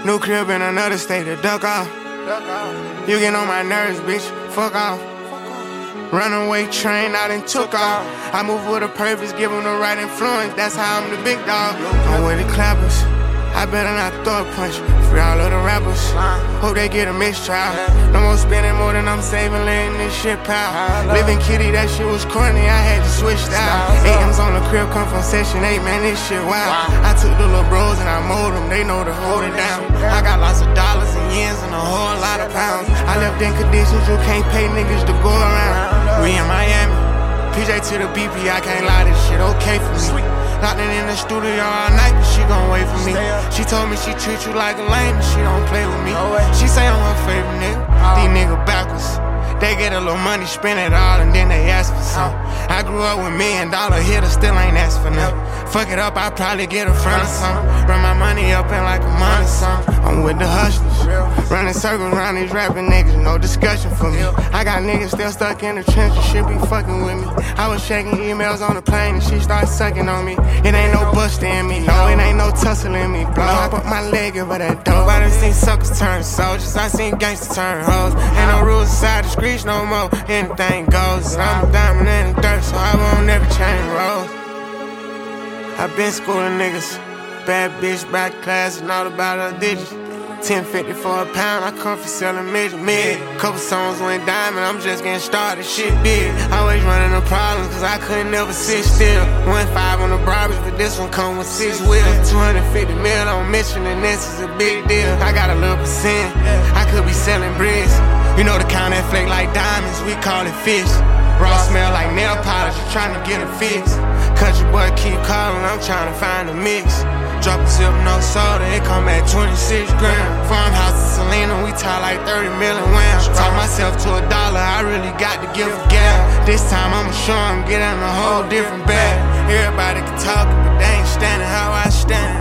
New crib in another state to duck off. You get on my nerves, bitch, fuck off. Runaway train, I done took off. I move with a purpose, give them the right influence. That's how I'm the big dog. I'm with the clappers. I better not throw a punch. Free all of the rappers. Hope they get a mistrial. No more spending more than I'm saving, letting this shit pile. Living kitty, that shit was corny, I had to switch styles. AMs on the crib, come from session 8, man, this shit wild. I took the little bros and I mold them, they know to hold it down. I got lots of dollars and yens and a whole lot of pounds. I left in conditions you can't pay niggas to go around. We in Miami, PJ to the BP, I can't lie, this shit okay for me. Locked in the studio all night, but she gon' wait for me. She told me she treat you like a lame, but she don't play with me. She say I'm her favorite nigga. These niggas backwards. They get a little money, spend it all, and then they ask for some. I grew up with $1 million hitters, still ain't asked for nothing. Fuck it up, I probably get a front or something. Run my money up in like a month or something. I'm with the hustlers, running circles around these rapping niggas, no discussion for me. I got niggas still stuck in the trenches, shit be fucking with me. I was checking emails on the plane and she started sucking on me. It ain't no buster in me, no, it ain't no tussle in me. Blow up my leg over that dope. I done seen suckers turn soldiers, I seen gangsters turn hoes. Ain't no rules inside the streets no more, anything goes. I'm a diamond in the dirt, so I won't never change roles. I been schooling niggas, bad bitch, back class, and all about her digits. 10.50 for a pound, I come for selling mid. Couple songs went diamond, I'm just getting started, shit big. Always running the problems, cause I couldn't never sit still. 1.5 on the Barbies, but this one come with 6 wheels. 250 mil on mission, and this is a big deal. I got a little percent, I could be selling bricks. You know the kind that flake like diamonds, we call it fish. Raw smell like nail polish, you tryna get a fix. Country boy keep calling, I'm tryna find a mix. Drop a sip, no soda, it come at 26 grand. Farmhouse in Selena, we talk like 30 million wham. Talk myself to $1, I really got to give a gap. This time I'ma show 'em, get in a whole different bag. Everybody can talk, but they ain't standing how I stand.